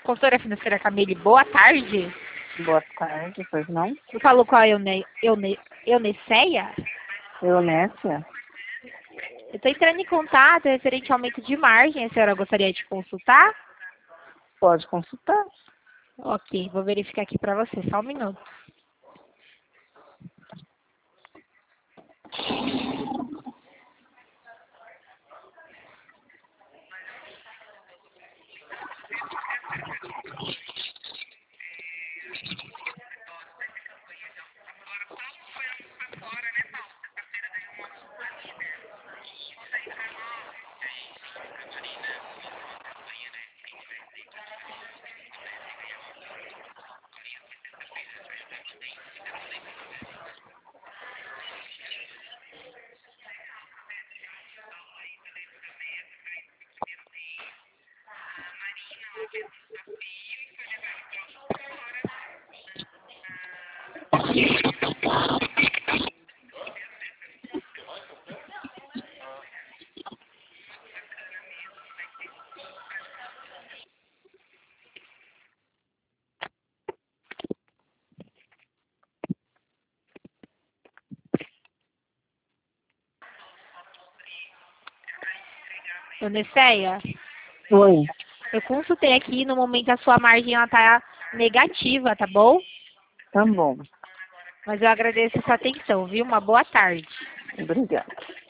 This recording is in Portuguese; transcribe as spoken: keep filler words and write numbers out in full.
Consultora financeira Camille, boa tarde. Boa tarde, pois não? Você falou com a Eune, Eune, Euniceia? Eunécia? Eu estou entrando em contato referente ao aumento de margem. A senhora gostaria de consultar? Pode consultar. Ok, vou verificar aqui para você, só um minuto. Euniceia, Oi. eu consultei aqui, no momento a sua margem ela tá negativa, tá bom? Tá bom. Mas eu agradeço a sua atenção, viu? Uma boa tarde. Obrigada.